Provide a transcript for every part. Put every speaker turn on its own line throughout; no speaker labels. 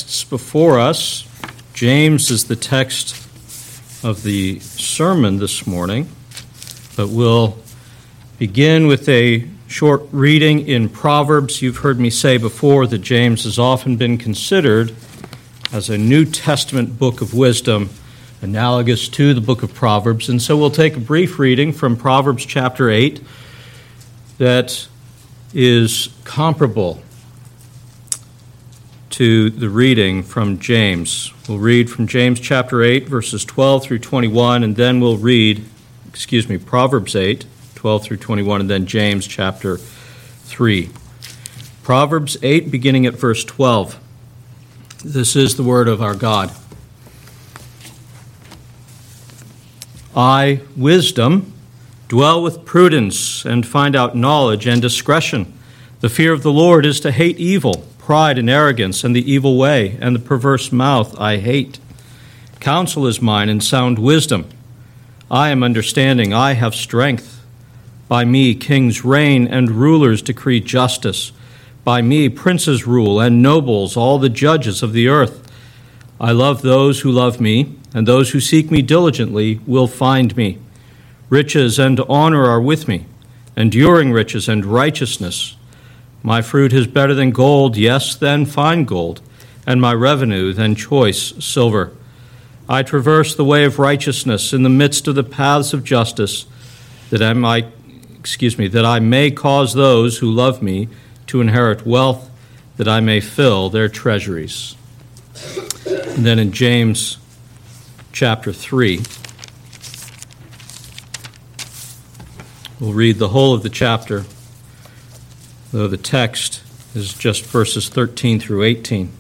texts before us. James is the text of the sermon this morning, but we'll begin with a short reading in Proverbs. You've heard me say before that James has often been considered as a New Testament book of wisdom, analogous to the book of Proverbs. And so we'll take a brief reading from Proverbs chapter 8 that is comparable to the reading from James. We'll read from James chapter 8, verses 12 through 21, and then we'll read, Proverbs 8, 12 through 21, and then James chapter 3. Proverbs 8, beginning at verse 12. This is the word of our God. I, wisdom, dwell with prudence and find out knowledge and discretion. The fear of the Lord is to hate evil, pride and arrogance and the evil way, and the perverse mouth I hate. Counsel is mine and sound wisdom. I am understanding, I have strength. By me kings reign and rulers decree justice. By me princes rule and nobles, all the judges of the earth. I love those who love me, and those who seek me diligently will find me. Riches and honor are with me, enduring riches and righteousness. My fruit is better than gold, yes, than fine gold, and my revenue than choice silver. I traverse the way of righteousness in the midst of the paths of justice, that I may cause those who love me to inherit wealth, that I may fill their treasuries. And then in James chapter 3, we'll read the whole of the chapter, though the text is just verses 13 through 18.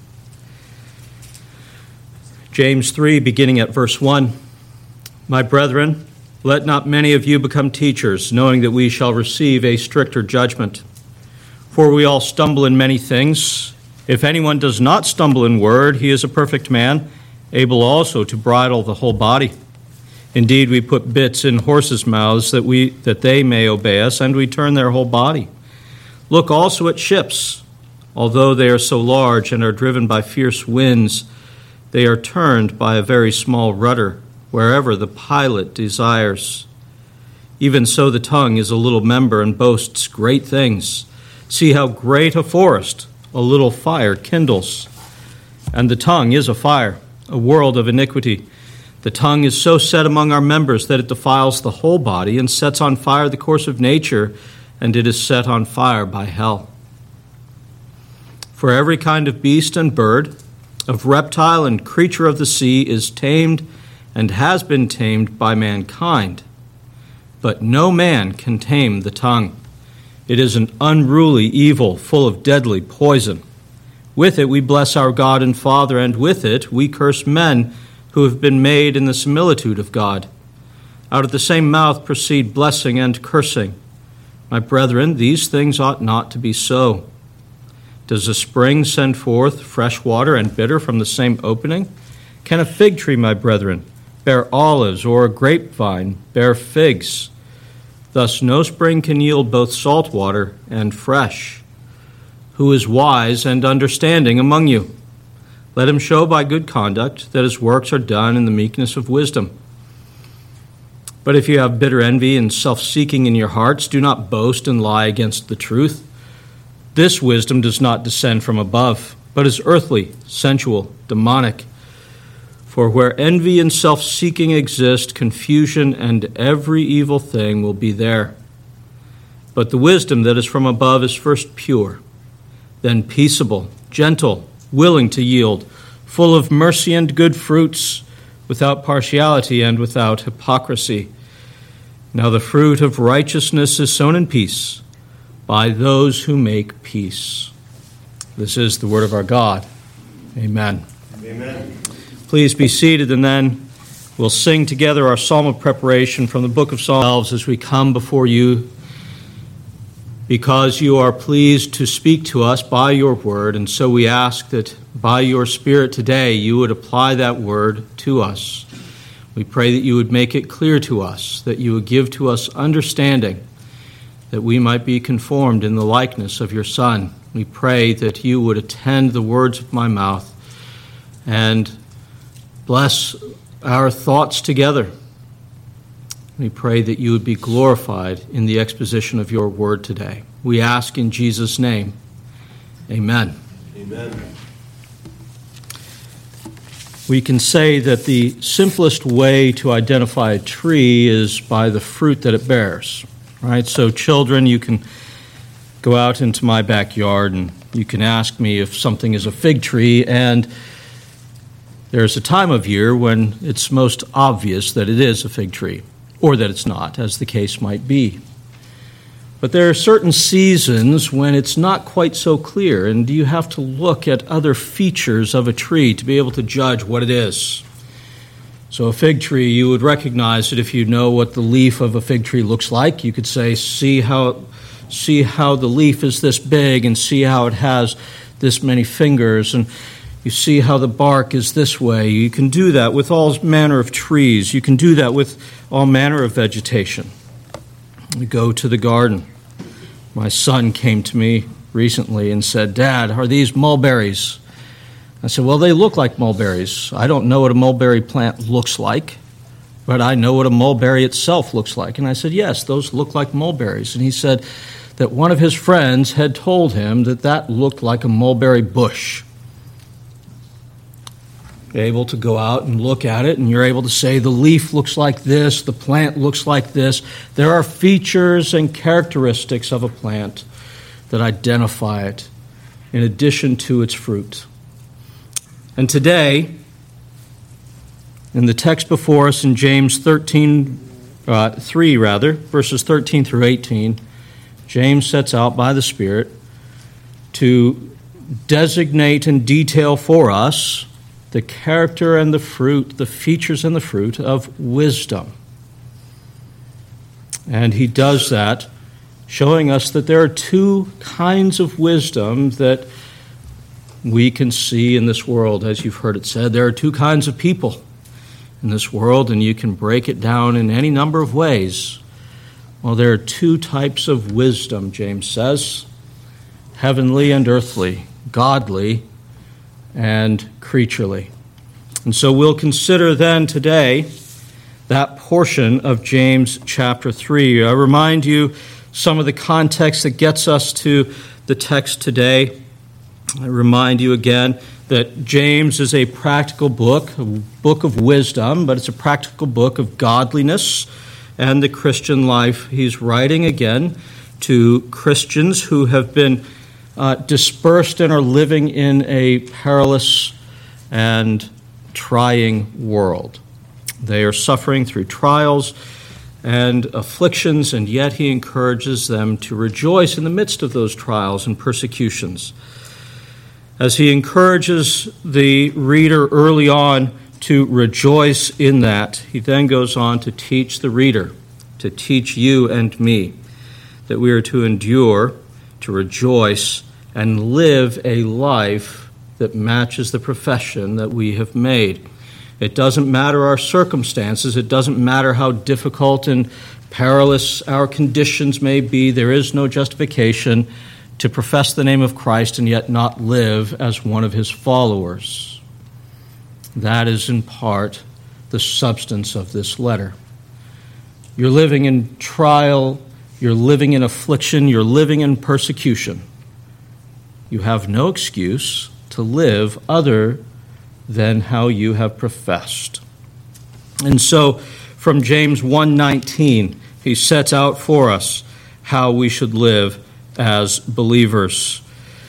James 3, beginning at verse 1. My brethren, let not many of you become teachers, knowing that we shall receive a stricter judgment. For we all stumble in many things. If anyone does not stumble in word, he is a perfect man, able also to bridle the whole body. Indeed, we put bits in horses' mouths that they may obey us, and we turn their whole body. Look also at ships. Although they are so large and are driven by fierce winds, they are turned by a very small rudder, wherever the pilot desires. Even so the tongue is a little member and boasts great things. See how great a forest a little fire kindles. And the tongue is a fire, a world of iniquity. The tongue is so set among our members that it defiles the whole body and sets on fire the course of nature, and it is set on fire by hell. For every kind of beast and bird, of reptile and creature of the sea is tamed and has been tamed by mankind. But no man can tame the tongue. It is an unruly evil full of deadly poison. With it we bless our God and Father, and with it we curse men who have been made in the similitude of God. Out of the same mouth proceed blessing and cursing. My brethren, these things ought not to be so. Does a spring send forth fresh water and bitter from the same opening? Can a fig tree, my brethren, bear olives, or a grapevine bear figs? Thus no spring can yield both salt water and fresh. Who is wise and understanding among you? Let him show by good conduct that his works are done in the meekness of wisdom. But if you have bitter envy and self-seeking in your hearts, do not boast and lie against the truth. This wisdom does not descend from above, but is earthly, sensual, demonic. For where envy and self-seeking exist, confusion and every evil thing will be there. But the wisdom that is from above is first pure, then peaceable, gentle, willing to yield, full of mercy and good fruits, without partiality and without hypocrisy. Now the fruit of righteousness is sown in peace by those who make peace. This is the word of our God. Amen.
Amen.
Please be seated, and then we'll sing together our psalm of preparation from the book of Psalms as we come before you, because you are pleased to speak to us by your word, and so we ask that by your Spirit today you would apply that word to us. We pray that you would make it clear to us, that you would give to us understanding, that we might be conformed in the likeness of your Son. We pray that you would attend the words of my mouth, and bless our thoughts together. We pray that you would be glorified in the exposition of your word today. We ask in Jesus' name. Amen.
Amen.
We can say that the simplest way to identify a tree is by the fruit that it bears, right? So children, you can go out into my backyard and you can ask me if something is a fig tree, and there's a time of year when it's most obvious that it is a fig tree, or that it's not, as the case might be. But there are certain seasons when it's not quite so clear, and you have to look at other features of a tree to be able to judge what it is. So a fig tree, you would recognize it if you know what the leaf of a fig tree looks like. You could say, see how the leaf is this big, and see how it has this many fingers, and you see how the bark is this way. You can do that with all manner of trees. You can do that with all manner of vegetation. We go to the garden. My son came to me recently and said, "Dad, are these mulberries?" I said, "Well, they look like mulberries. I don't know what a mulberry plant looks like, but I know what a mulberry itself looks like." And I said, "Yes, those look like mulberries." And he said that one of his friends had told him that that looked like a mulberry bush. You're able to go out and look at it, and you're able to say the leaf looks like this, the plant looks like this. There are features and characteristics of a plant that identify it in addition to its fruit. And today, in the text before us in James 3, verses 13 through 18, James sets out by the Spirit to designate and detail for us the character and the fruit, the features and the fruit of wisdom. And he does that, showing us that there are two kinds of wisdom that we can see in this world. As you've heard it said, there are two kinds of people in this world, and you can break it down in any number of ways. Well, there are two types of wisdom, James says: heavenly and earthly, godly and creaturely. And so we'll consider then today that portion of James chapter 3. I remind you some of the context that gets us to the text today. I remind you again that James is a practical book, a book of wisdom, but it's a practical book of godliness and the Christian life. He's writing again to Christians who have been dispersed and are living in a perilous and trying world. They are suffering through trials and afflictions, and yet he encourages them to rejoice in the midst of those trials and persecutions. As he encourages the reader early on to rejoice in that, he then goes on to teach the reader, to teach you and me, that we are to endure, to rejoice, and live a life that matches the profession that we have made. It doesn't matter our circumstances. It doesn't matter how difficult and perilous our conditions may be. There is no justification to profess the name of Christ and yet not live as one of his followers. That is in part the substance of this letter. You're living in trial, you're living in affliction, you're living in persecution. You have no excuse to live other than how you have professed. And so from James 1:19, he sets out for us how we should live as believers.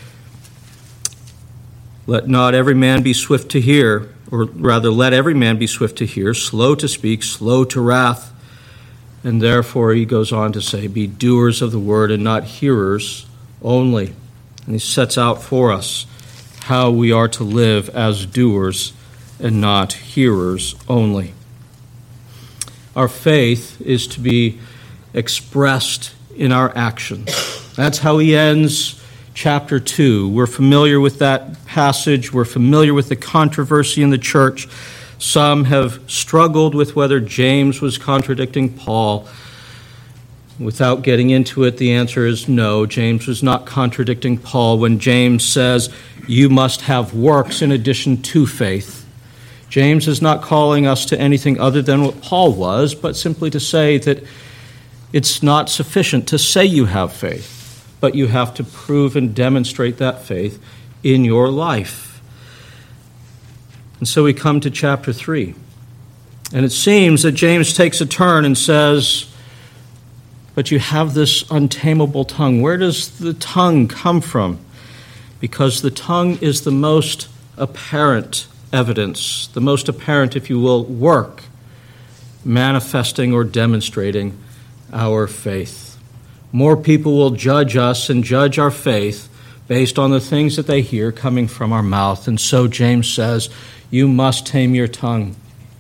Let not every man be swift to hear, or rather let every man be swift to hear, slow to speak, slow to wrath. And therefore, he goes on to say, be doers of the word and not hearers only. And he sets out for us how we are to live as doers and not hearers only. Our faith is to be expressed in our actions. That's how he ends chapter 2. We're familiar with that passage. We're familiar with the controversy in the church. Some have struggled with whether James was contradicting Paul. Without getting into it, the answer is no. James was not contradicting Paul when James says, you must have works in addition to faith. James is not calling us to anything other than what Paul was, but simply to say that it's not sufficient to say you have faith, but you have to prove and demonstrate that faith in your life. And so we come to chapter 3. And it seems that James takes a turn and says, but you have this untamable tongue. Where does the tongue come from? Because the tongue is the most apparent evidence, the most apparent, if you will, work, manifesting or demonstrating our faith. More people will judge us and judge our faith based on the things that they hear coming from our mouth. And so James says, you must tame your tongue.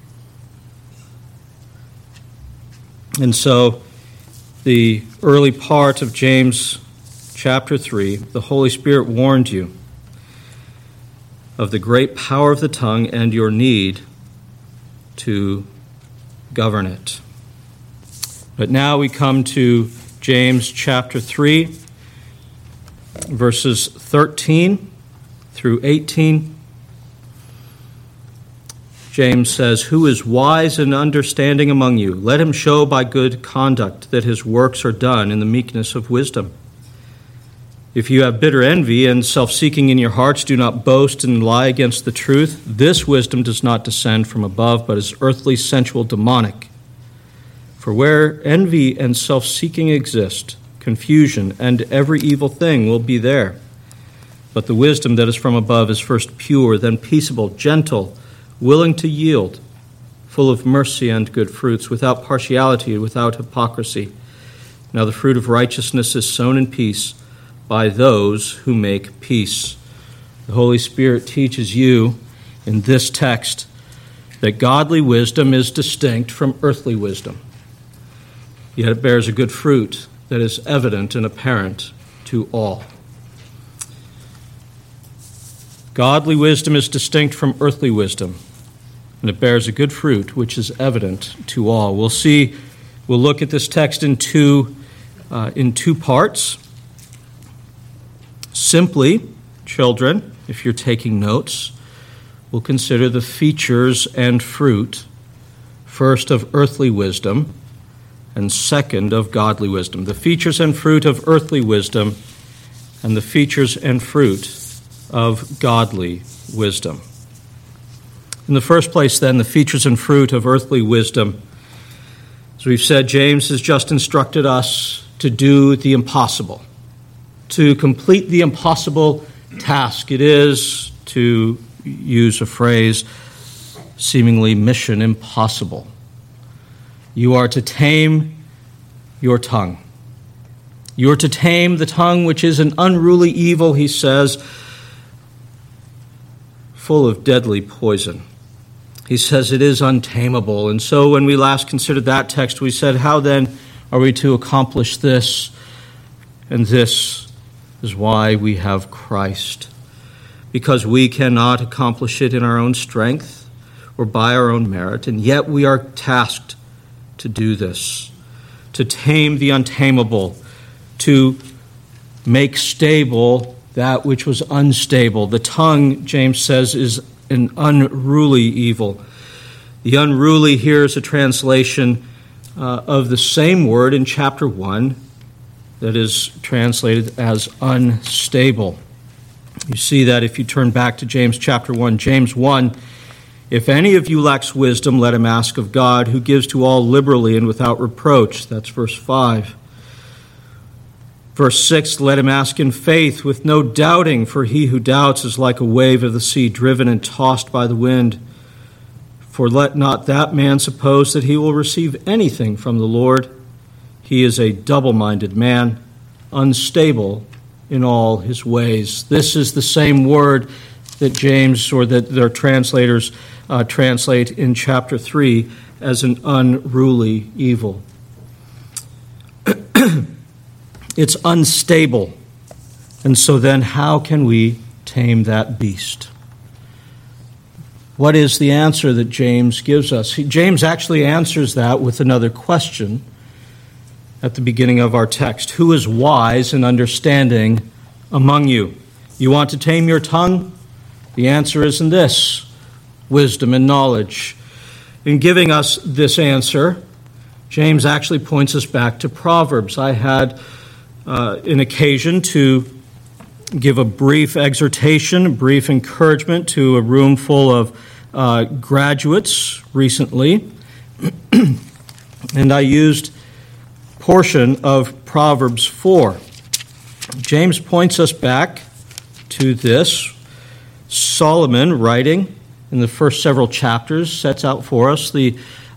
And so the early part of James chapter 3, the Holy Spirit warned you of the great power of the tongue and your need to govern it. But now we come to James chapter 3, verses 13 through 18. James says, who is wise and understanding among you? Let him show by good conduct that his works are done in the meekness of wisdom. If you have bitter envy and self-seeking in your hearts, do not boast and lie against the truth. This wisdom does not descend from above, but is earthly, sensual, demonic. For where envy and self-seeking exist, confusion and every evil thing will be there. But the wisdom that is from above is first pure, then peaceable, gentle, willing to yield, full of mercy and good fruits, without partiality and without hypocrisy. Now the fruit of righteousness is sown in peace by those who make peace. The Holy Spirit teaches you in this text that godly wisdom is distinct from earthly wisdom, yet it bears a good fruit that is evident and apparent to all. Godly wisdom is distinct from earthly wisdom, and it bears a good fruit which is evident to all. We'll look at this text in two parts. Simply, children, if you're taking notes, we'll consider the features and fruit, first of earthly wisdom, and second of godly wisdom. The features and fruit of earthly wisdom, and the features and fruit of godly wisdom. In the first place, then, the features and fruit of earthly wisdom. As we've said, James has just instructed us to do the impossible, to complete the impossible task. It is, to use a phrase, seemingly mission impossible. You are to tame your tongue. You are to tame the tongue, which is an unruly evil, he says, full of deadly poison. He says it is untamable. And so when we last considered that text, we said, how then are we to accomplish this? And this is why we have Christ. Because we cannot accomplish it in our own strength or by our own merit, and yet we are tasked to do this, to tame the untamable, to make stable that which was unstable. The tongue, James says, is an unruly evil. The unruly here is a translation of the same word in chapter 1 that is translated as unstable. You see that if you turn back to James chapter 1. James 1, if any of you lacks wisdom, let him ask of God, who gives to all liberally and without reproach. That's verse 5. Verse 6, let him ask in faith with no doubting, for he who doubts is like a wave of the sea driven and tossed by the wind. For let not that man suppose that he will receive anything from the Lord. He is a double-minded man, unstable in all his ways. This is the same word that James, or that their translators translate in chapter 3 as an unruly evil. It's unstable. And so then how can we tame that beast? What is the answer that James gives us? James actually answers that with another question at the beginning of our text. Who is wise and understanding among you? You want to tame your tongue? The answer is in this: wisdom and knowledge. In giving us this answer, James actually points us back to Proverbs. I had an occasion to give a brief exhortation, a brief encouragement to a room full of graduates recently, and I used a portion of Proverbs 4. James points us back to this. Solomon, writing in the first several chapters, sets out for us the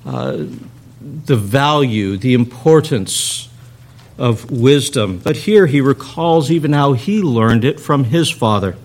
value, the importance of wisdom. But here he recalls even how he learned it from his father.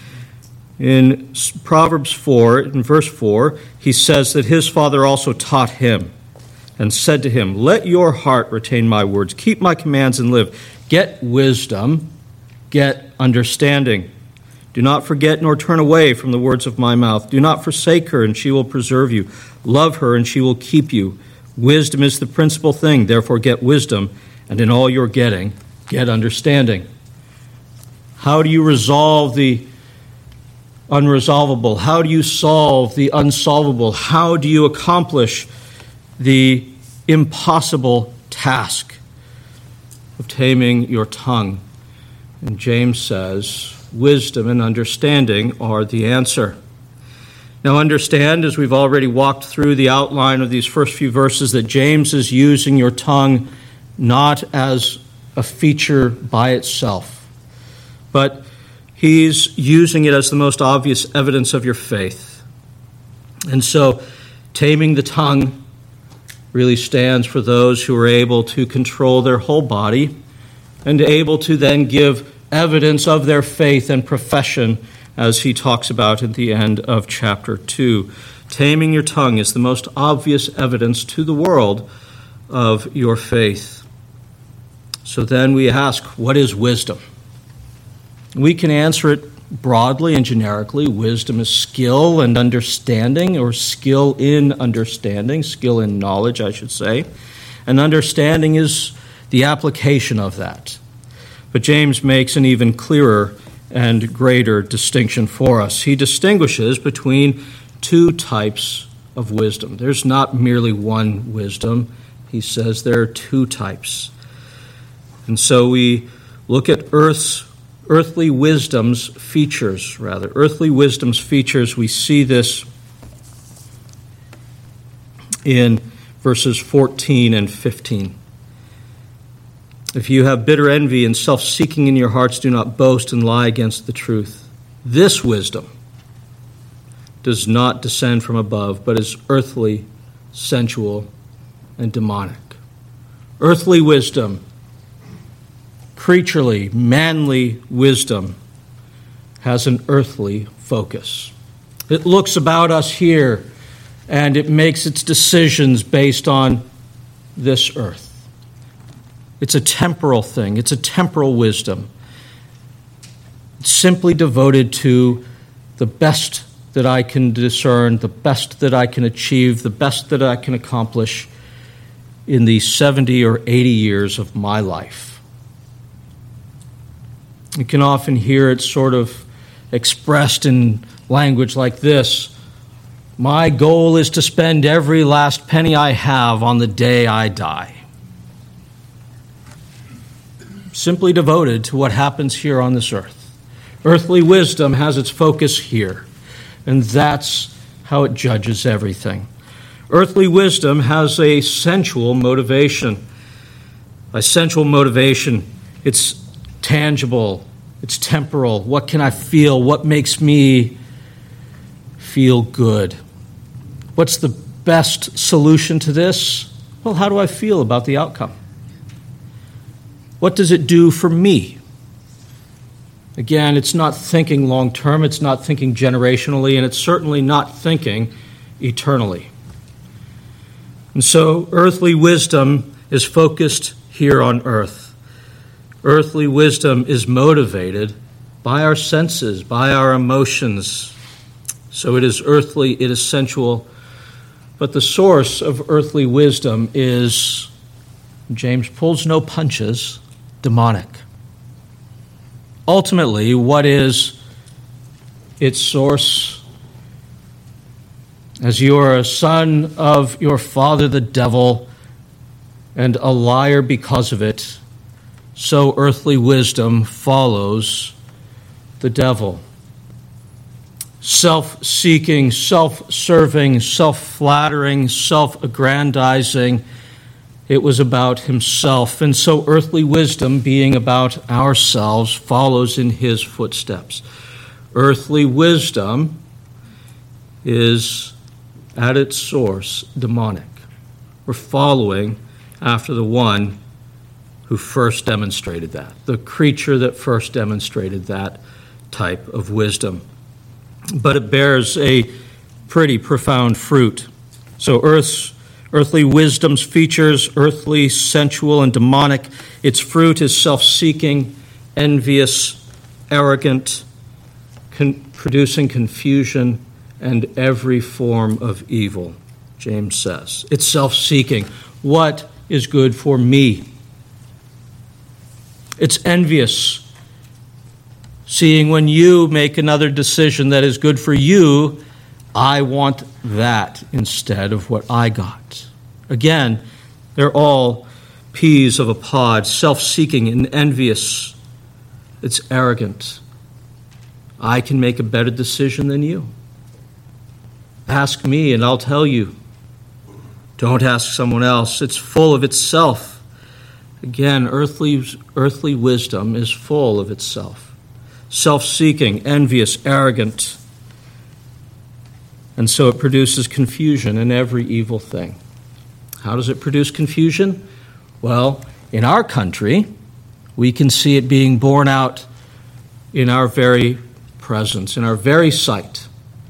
In Proverbs 4, in verse 4, he says that his father also taught him and said to him, "Let your heart retain my words, keep my commands and live. Get wisdom, get understanding. Do not forget nor turn away from the words of my mouth. Do not forsake her, and she will preserve you. Love her, and she will keep you. Wisdom is the principal thing, therefore get wisdom, and in all you're getting, get understanding." How do you resolve the unresolvable? How do you solve the unsolvable? How do you accomplish the impossible task of taming your tongue? And James says, wisdom and understanding are the answer. Now understand, as we've already walked through the outline of these first few verses, that James is using your tongue not as a feature by itself, but he's using it as the most obvious evidence of your faith. And so taming the tongue really stands for those who are able to control their whole body and able to then give evidence of their faith and profession, as he talks about at the end of chapter 2. Taming your tongue is the most obvious evidence to the world of your faith. So then we ask, what is wisdom? We can answer it broadly and generically. Wisdom is skill and understanding, or skill in understanding, skill in knowledge, I should say. And understanding is the application of that. But James makes an even clearer and greater distinction for us. He distinguishes between two types of wisdom. There's not merely one wisdom. He says there are two types. And so we look at earthly wisdom's features, rather. Earthly wisdom's features, we see this in verses 14 and 15. If you have bitter envy and self-seeking in your hearts, do not boast and lie against the truth. This wisdom does not descend from above, but is earthly, sensual, and demonic. Earthly wisdom, creaturely, manly wisdom, has an earthly focus. It looks about us here, and it makes its decisions based on this earth. It's a temporal thing. It's a temporal wisdom. It's simply devoted to the best that I can discern, the best that I can achieve, the best that I can accomplish in the 70 or 80 years of my life. You can often hear it sort of expressed in language like this: my goal is to spend every last penny I have on the day I die. Simply devoted to what happens here on this earth. Earthly wisdom has its focus here, and that's how it judges everything. Earthly wisdom has a sensual motivation. A sensual motivation, it's tangible, it's temporal. What can I feel? What makes me feel good? What's the best solution to this? Well, how do I feel about the outcome? What does it do for me? Again, it's not thinking long-term, it's not thinking generationally, and it's certainly not thinking eternally. And so earthly wisdom is focused here on earth. Earthly wisdom is motivated by our senses, by our emotions. So it is earthly, it is sensual. But the source of earthly wisdom is, James pulls no punches, demonic. Ultimately, what is its source. As you are a son of your father the devil, and a liar because of it, so earthly wisdom follows the devil. Self-seeking, self-serving, self-flattering, self-aggrandizing. It was about himself. And so earthly wisdom, being about ourselves, follows in his footsteps. Earthly wisdom is, at its source, demonic. We're following after the one who first demonstrated that, the creature that first demonstrated that type of wisdom. But it bears a pretty profound fruit. So earthly wisdom's features, earthly, sensual, and demonic. Its fruit is self-seeking, envious, arrogant, producing confusion and every form of evil, James says. It's self-seeking. What is good for me? It's envious, seeing when you make another decision that is good for you, I want that instead of what I got. Again, they're all peas of a pod, self-seeking and envious. It's arrogant. I can make a better decision than you. Ask me and I'll tell you. Don't ask someone else. It's full of itself. Again, earthly wisdom is full of itself. Self-seeking, envious, arrogant. And so it produces confusion in every evil thing. How does it produce confusion? Well, in our country, we can see it being borne out in our very presence, in our very sight.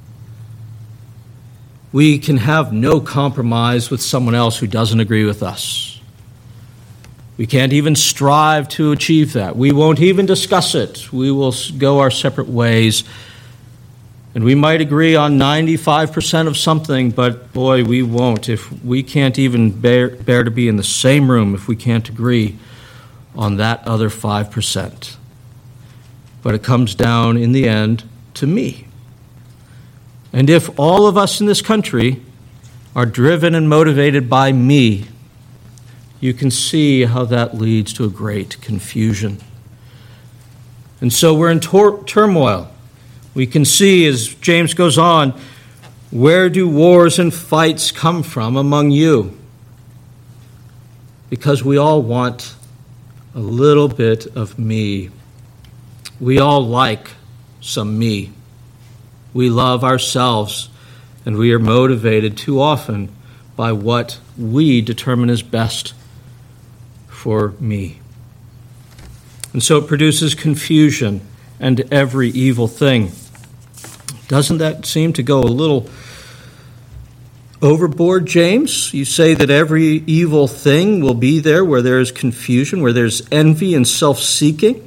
We can have no compromise with someone else who doesn't agree with us. We can't even strive to achieve that. We won't even discuss it. We will go our separate ways. And we might agree on 95% of something, but boy, we won't. If we can't even bear to be in the same room, if we can't agree on that other 5%. But it comes down in the end to me. And if all of us in this country are driven and motivated by me, you can see how that leads to a great confusion. And so we're in turmoil. We can see, as James goes on, where do wars and fights come from among you? Because we all want a little bit of me. We all like some me. We love ourselves, and we are motivated too often by what we determine is best for me. And so it produces confusion and every evil thing. Doesn't that seem to go a little overboard, James? You say that every evil thing will be there where there is confusion, where there's envy and self-seeking.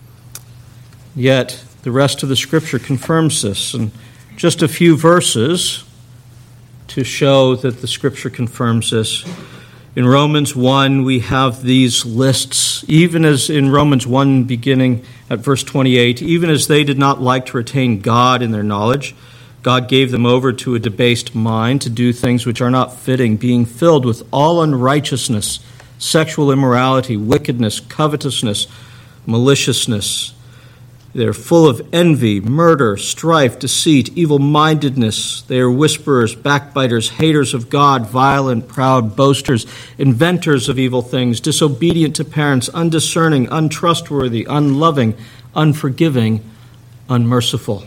Yet the rest of the Scripture confirms this. And just a few verses to show that the Scripture confirms this. In Romans 1, we have these lists, even as in Romans 1, beginning at verse 28, even as they did not like to retain God in their knowledge, God gave them over to a debased mind to do things which are not fitting, being filled with all unrighteousness, sexual immorality, wickedness, covetousness, maliciousness. They are full of envy, murder, strife, deceit, evil-mindedness. They are whisperers, backbiters, haters of God, violent, proud, boasters, inventors of evil things, disobedient to parents, undiscerning, untrustworthy, unloving, unforgiving, unmerciful.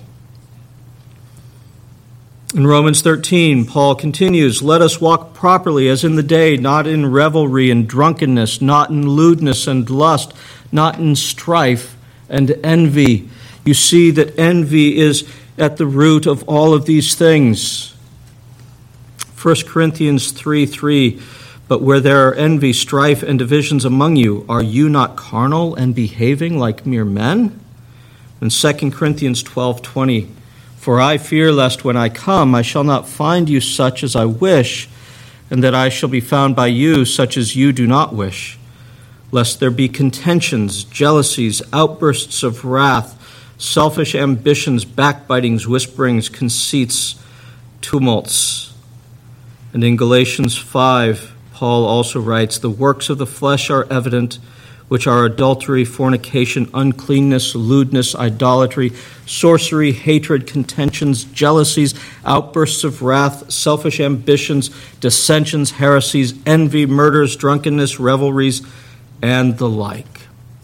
In Romans 13, Paul continues, let us walk properly as in the day, not in revelry and drunkenness, not in lewdness and lust, not in strife and envy. You see that envy is at the root of all of these things. 1 Corinthians 3:3, but where there are envy, strife, and divisions among you, are you not carnal and behaving like mere men? And 2 Corinthians 12:20, for I fear lest when I come I shall not find you such as I wish, and that I shall be found by you such as you do not wish, lest there be contentions, jealousies, outbursts of wrath, selfish ambitions, backbitings, whisperings, conceits, tumults. And in Galatians 5, Paul also writes, the works of the flesh are evident, which are adultery, fornication, uncleanness, lewdness, idolatry, sorcery, hatred, contentions, jealousies, outbursts of wrath, selfish ambitions, dissensions, heresies, envy, murders, drunkenness, revelries, and the like.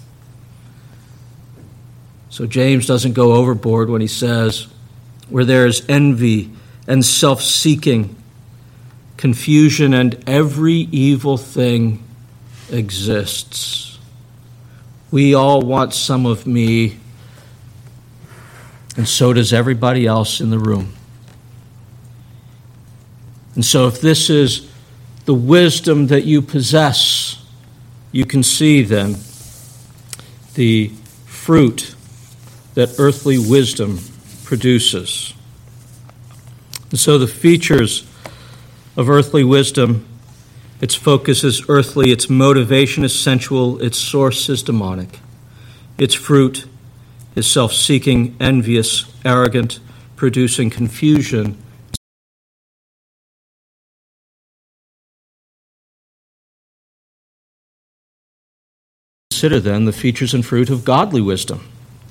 So James doesn't go overboard when he says, where there is envy and self-seeking, confusion, and every evil thing exists. We all want some of me, and so does everybody else in the room. And so if this is the wisdom that you possess, you can see then the fruit that earthly wisdom produces. And so the features of earthly wisdom, its focus is earthly, its motivation is sensual, its source is demonic. Its fruit is self-seeking, envious, arrogant, producing confusion. Consider then the features and fruit of godly wisdom.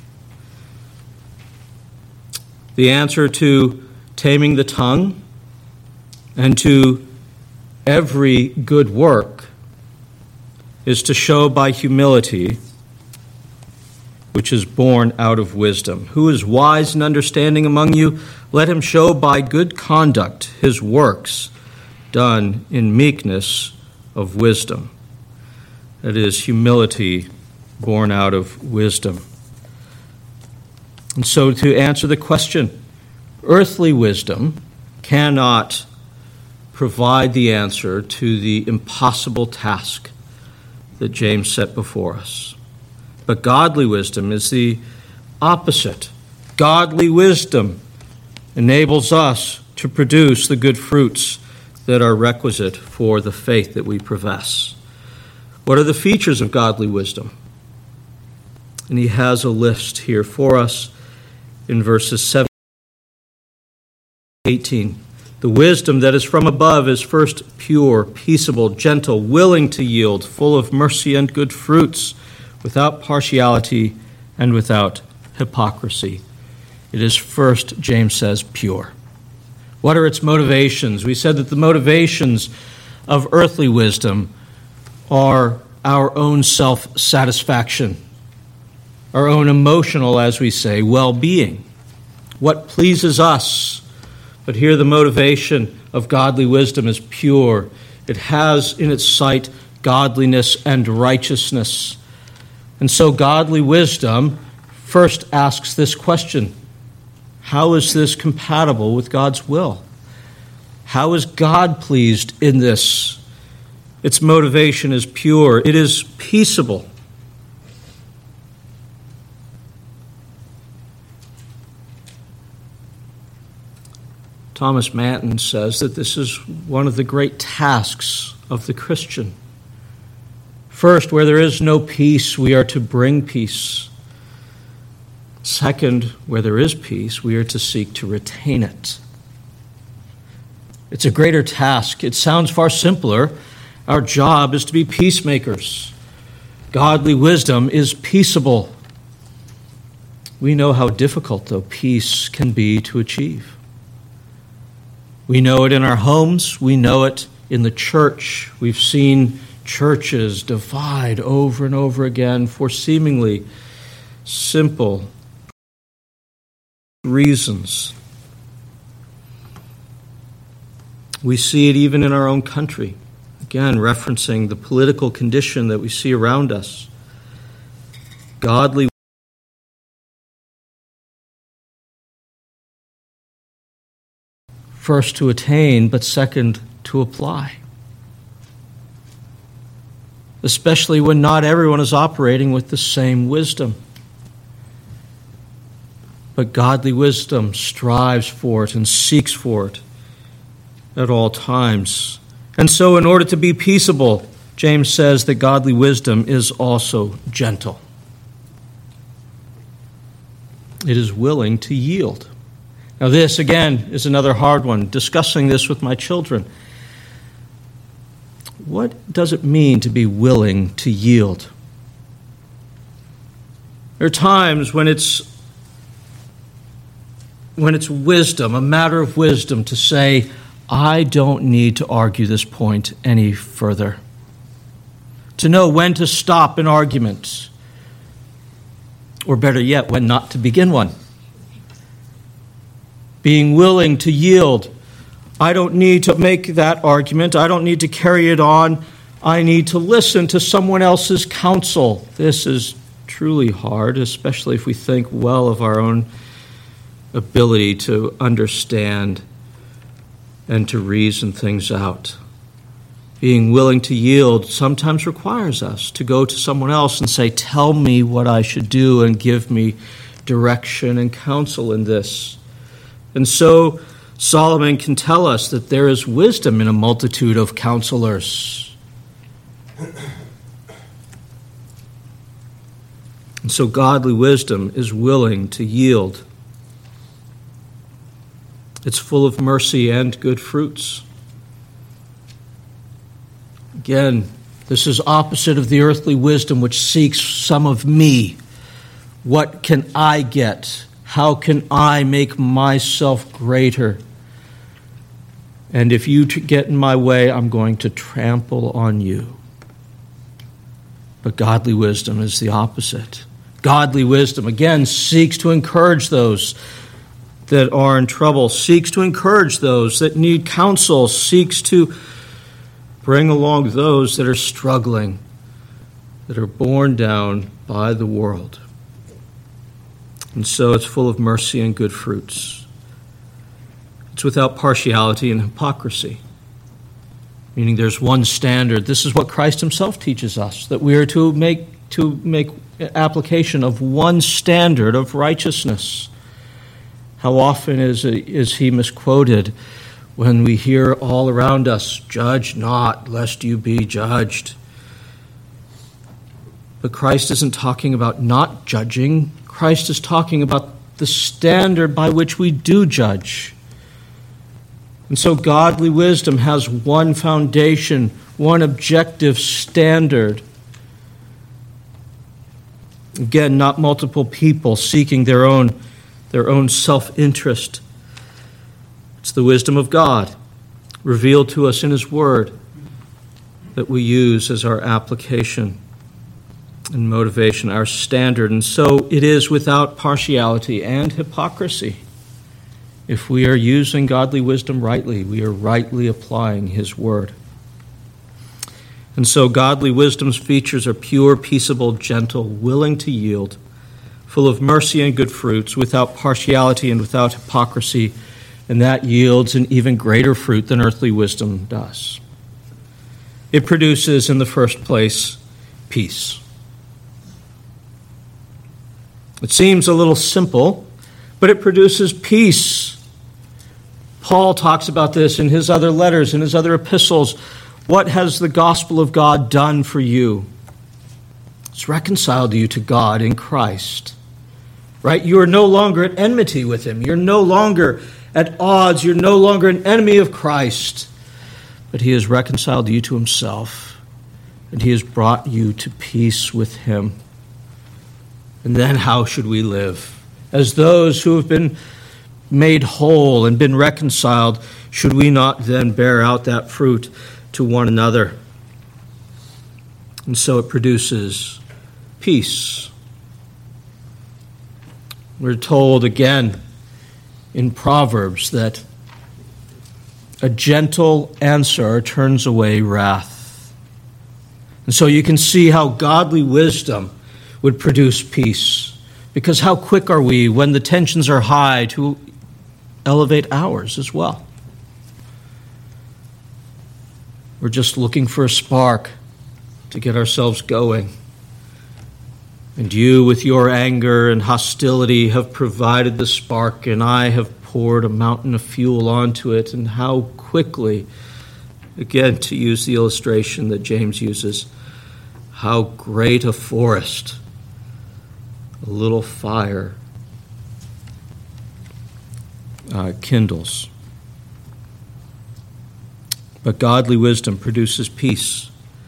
The answer to taming the tongue and to every good work is to show by humility, which is born out of wisdom. Who is wise and understanding among you? Let him show by good conduct his works done in meekness of wisdom. That is, humility born out of wisdom. And so to answer the question, earthly wisdom cannot provide the answer to the impossible task that James set before us. But godly wisdom is the opposite. Godly wisdom enables us to produce the good fruits that are requisite for the faith that we profess. What are the features of godly wisdom? And he has a list here for us in verses 7 to 18. The wisdom that is from above is first pure, peaceable, gentle, willing to yield, full of mercy and good fruits, without partiality and without hypocrisy. It is first, James says, pure. What are its motivations? We said that the motivations of earthly wisdom are our own self-satisfaction, our own emotional, as we say, well-being, what pleases us. But here the motivation of godly wisdom is pure. It has in its sight godliness and righteousness. And so godly wisdom first asks this question: how is this compatible with God's will? How is God pleased in this? Its motivation is pure. It is peaceable. Thomas Manton says that this is one of the great tasks of the Christian. First, where there is no peace, we are to bring peace. Second, where there is peace, we are to seek to retain it. It's a greater task. It sounds far simpler. Our job is to be peacemakers. Godly wisdom is peaceable. We know how difficult, though, peace can be to achieve. We know it in our homes. We know it in the church. We've seen churches divide over and over again for seemingly simple reasons. We see it even in our own country. Again, referencing the political condition that we see around us. Godly first to attain, but second to apply. Especially when not everyone is operating with the same wisdom. But godly wisdom strives for it and seeks for it at all times. And so in order to be peaceable, James says that godly wisdom is also gentle. It is willing to yield. Now this, again, is another hard one. Discussing this with my children. What does it mean to be willing to yield? There are times when it's wisdom, a matter of wisdom, to say, I don't need to argue this point any further. To know when to stop an argument, or better yet, when not to begin one. Being willing to yield. I don't need to make that argument. I don't need to carry it on. I need to listen to someone else's counsel. This is truly hard, especially if we think well of our own ability to understand and to reason things out. Being willing to yield sometimes requires us to go to someone else and say, tell me what I should do and give me direction and counsel in this. And so Solomon can tell us that there is wisdom in a multitude of counselors. And so godly wisdom is willing to yield. It's full of mercy and good fruits. Again, this is opposite of the earthly wisdom which seeks some of me. What can I get? How can I make myself greater? And if you get in my way, I'm going to trample on you. But godly wisdom is the opposite. Godly wisdom, again, seeks to encourage those that are in trouble, seeks to encourage those that need counsel, seeks to bring along those that are struggling, that are borne down by the world. And so it's full of mercy and good fruits. It's without partiality and hypocrisy, meaning there's one standard. This is what Christ himself teaches us, that we are to make application of one standard of righteousness. How often is he misquoted when we hear all around us, judge not, lest you be judged. But Christ isn't talking about not judging. Christ is talking about the standard by which we do judge. And so godly wisdom has one foundation, one objective standard. Again, not multiple people seeking their own self-interest. It's the wisdom of God revealed to us in his word that we use as our application and motivation, our standard. And so it is without partiality and hypocrisy. If we are using godly wisdom rightly, we are rightly applying his word. And so godly wisdom's features are pure, peaceable, gentle, willing to yield, full of mercy and good fruits, without partiality and without hypocrisy, and that yields an even greater fruit than earthly wisdom does. It produces, in the first place, peace. It seems a little simple, but it produces peace. Paul talks about this in his other letters, in his other epistles. What has the gospel of God done for you? It's reconciled you to God in Christ. Right? You are no longer at enmity with him. You're no longer at odds. You're no longer an enemy of Christ. But he has reconciled you to himself, and he has brought you to peace with him. And then how should we live? As those who have been made whole and been reconciled, should we not then bear out that fruit to one another? And so it produces peace. We're told again in Proverbs that a gentle answer turns away wrath. And so you can see how godly wisdom would produce peace. Because how quick are we when the tensions are high to elevate ours as well? We're just looking for a spark to get ourselves going. And you, with your anger and hostility, have provided the spark, and I have poured a mountain of fuel onto it. And how quickly, again, to use the illustration that James uses, how great a forest a little fire kindles. But godly wisdom produces peace.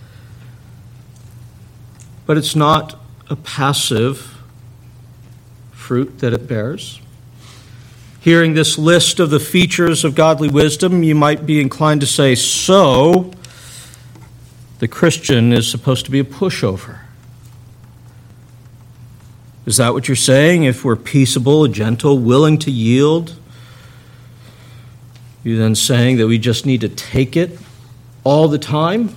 But it's not a passive fruit that it bears. Hearing this list of the features of godly wisdom, you might be inclined to say, so the Christian is supposed to be a pushover. Is that what you're saying? If we're peaceable, gentle, willing to yield, you're then saying that we just need to take it all the time?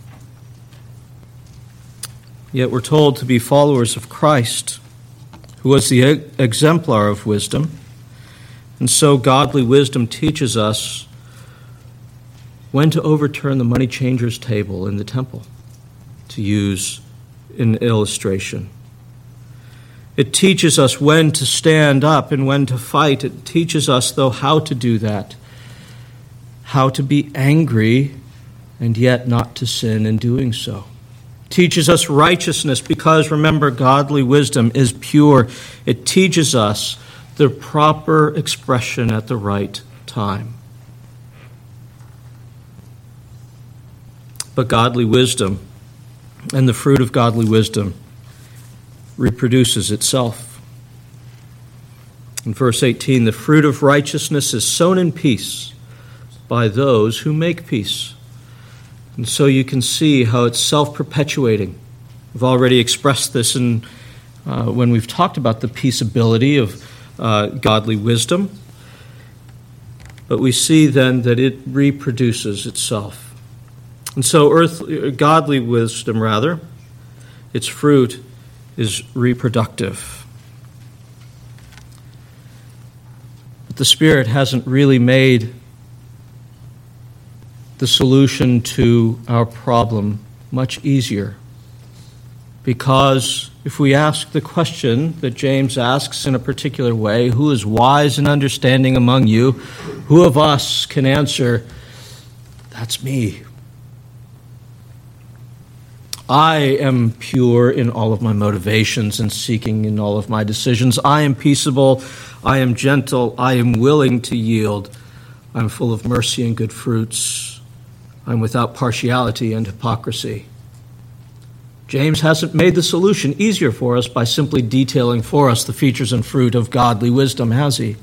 Yet we're told to be followers of Christ, who was the exemplar of wisdom. And so godly wisdom teaches us when to overturn the money changer's table in the temple, to use an illustration. It teaches us when to stand up and when to fight. It teaches us, though, how to do that, how to be angry and yet not to sin in doing so. It teaches us righteousness because, remember, godly wisdom is pure. It teaches us the proper expression at the right time. But godly wisdom and the fruit of godly wisdom reproduces itself. In verse 18, the fruit of righteousness is sown in peace by those who make peace. And so you can see how it's self-perpetuating. We've already expressed this when we've talked about the peaceability of godly wisdom. But we see then that it reproduces itself. And so godly wisdom, its fruit is reproductive. But the Spirit hasn't really made the solution to our problem much easier. Because if we ask the question that James asks in a particular way, who is wise and understanding among you? Who of us can answer, that's me. I am pure in all of my motivations and seeking in all of my decisions. I am peaceable. I am gentle. I am willing to yield. I'm full of mercy and good fruits. I'm without partiality and hypocrisy. James hasn't made the solution easier for us by simply detailing for us the features and fruit of godly wisdom, has he?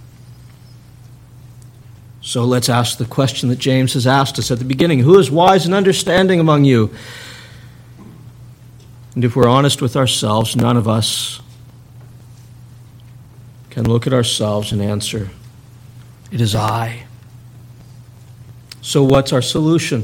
So let's ask the question that James has asked us at the beginning. Who is wise and understanding among you? And if we're honest with ourselves, none of us can look at ourselves and answer, it is I. So what's our solution?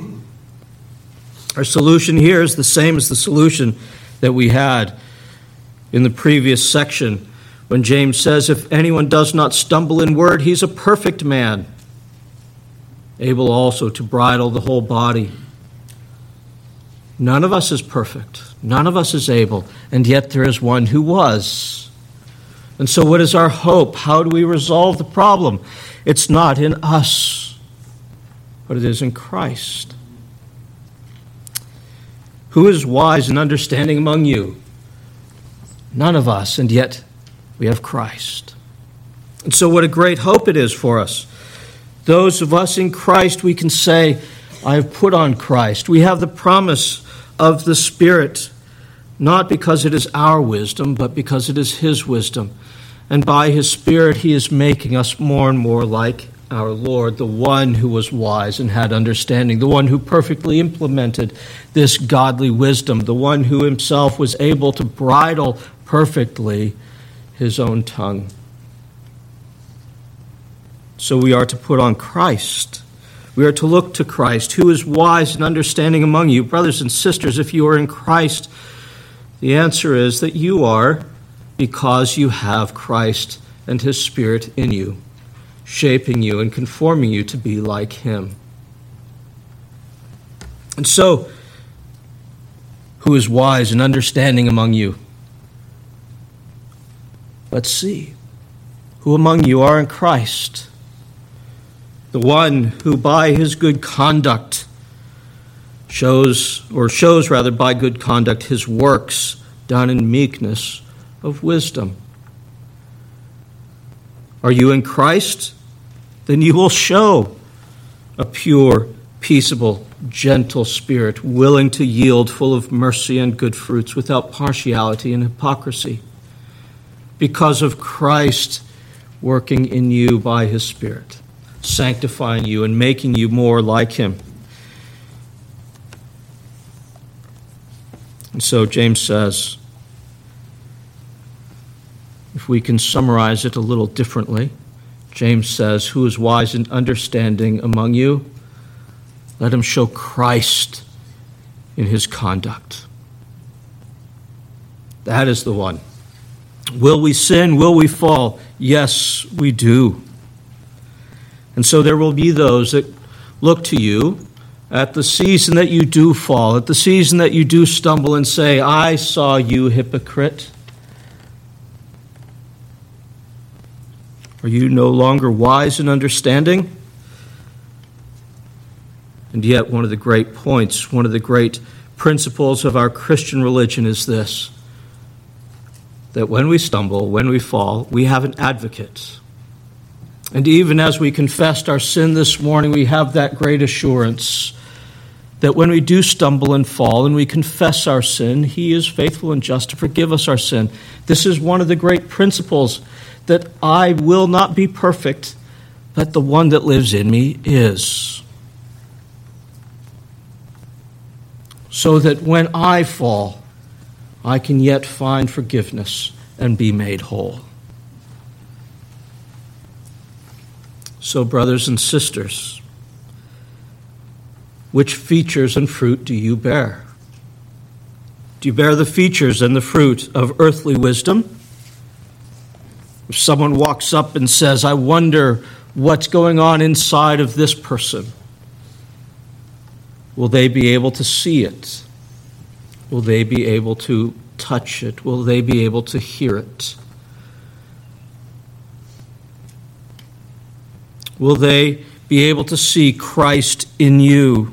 Our solution here is the same as the solution that we had in the previous section when James says, if anyone does not stumble in word, he's a perfect man, able also to bridle the whole body. None of us is perfect. None of us is able, and yet there is one who was. And so what is our hope? How do we resolve the problem? It's not in us, but it is in Christ. Who is wise and understanding among you? None of us, and yet we have Christ. And so what a great hope it is for us. Those of us in Christ, we can say, I have put on Christ. We have the promise of the Spirit, not because it is our wisdom, but because it is His wisdom. And by His Spirit, He is making us more and more like our Lord, the one who was wise and had understanding, the one who perfectly implemented this godly wisdom, the one who himself was able to bridle perfectly his own tongue. So we are to put on Christ. We are to look to Christ, who is wise and understanding among you. Brothers and sisters, if you are in Christ, the answer is that you are, because you have Christ and His Spirit in you, shaping you and conforming you to be like Him. And so, who is wise and understanding among you? Let's see. Who among you are in Christ? The one who by his good conduct shows by good conduct his works done in meekness of wisdom. Are you in Christ? Then you will show a pure, peaceable, gentle spirit, willing to yield, full of mercy and good fruits, without partiality and hypocrisy, because of Christ working in you by his Spirit, sanctifying you and making you more like him. And so James says, if we can summarize it a little differently, James says, who is wise and understanding among you? Let him show Christ in his conduct. That is the one. Will we sin? Will we fall? Yes, we do. And so there will be those that look to you at the season that you do fall, at the season that you do stumble and say, I saw you, hypocrite. Are you no longer wise and understanding? And yet one of the great points, one of the great principles of our Christian religion is this, that when we stumble, when we fall, we have an advocate. And even as we confessed our sin this morning, we have that great assurance that when we do stumble and fall and we confess our sin, he is faithful and just to forgive us our sin. This is one of the great principles, that I will not be perfect, but the one that lives in me is. So that when I fall, I can yet find forgiveness and be made whole. So, brothers and sisters, which features and fruit do you bear? Do you bear the features and the fruit of earthly wisdom? If someone walks up and says, I wonder what's going on inside of this person, will they be able to see it? Will they be able to touch it? Will they be able to hear it? Will they be able to see Christ in you?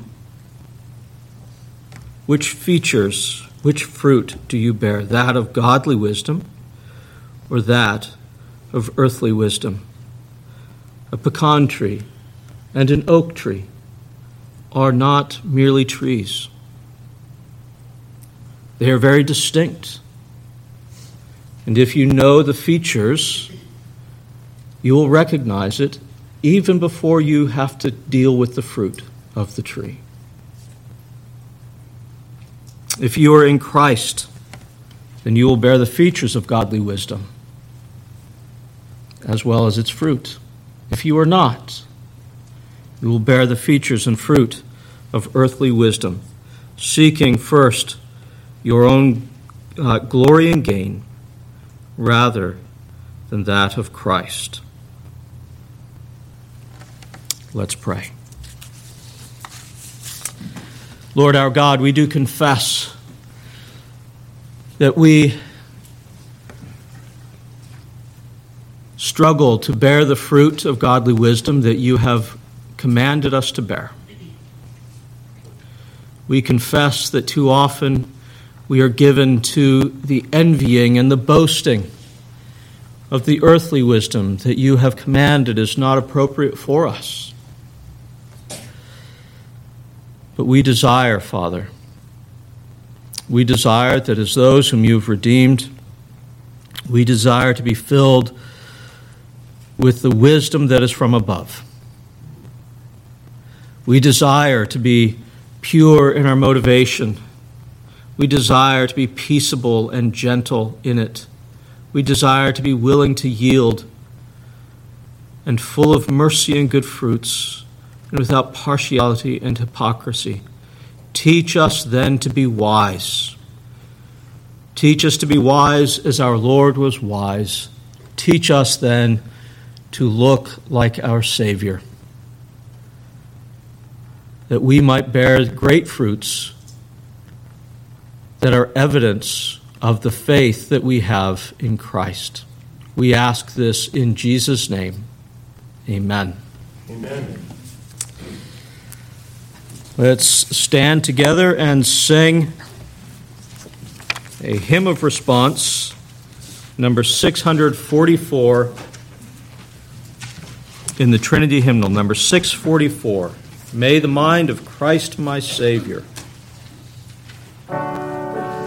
Which features, which fruit do you bear? That of godly wisdom or that of earthly wisdom? A pecan tree and an oak tree are not merely trees. They are very distinct. And if you know the features, you will recognize it even before you have to deal with the fruit of the tree. If you are in Christ, then you will bear the features of godly wisdom as well as its fruit. If you are not, you will bear the features and fruit of earthly wisdom, seeking first your own glory and gain rather than that of Christ. Let's pray. Lord our God, we do confess that we struggle to bear the fruit of godly wisdom that you have commanded us to bear. We confess that too often we are given to the envying and the boasting of the earthly wisdom that you have commanded is not appropriate for us. But we desire, Father, we desire that as those whom you've redeemed, we desire to be filled with the wisdom that is from above. We desire to be pure in our motivation. We desire to be peaceable and gentle in it. We desire to be willing to yield and full of mercy and good fruits and without partiality and hypocrisy. Teach us then to be wise. Teach us to be wise as our Lord was wise. Teach us then to look like our Savior, that we might bear great fruits that are evidence of the faith that we have in Christ. We ask this in Jesus' name. Amen.
Amen.
Let's stand together and sing a hymn of response, number 644. in the Trinity hymnal, number 644. May the mind of Christ my Savior